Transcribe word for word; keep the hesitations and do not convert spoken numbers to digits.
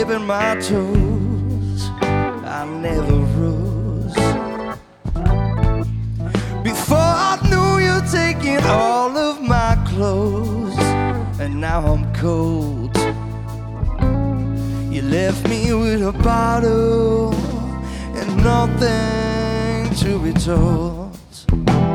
dipping my toes, I never rose. Before I knew you taking all of my clothes, and now I'm cold. You left me with a bottle and nothing to be told.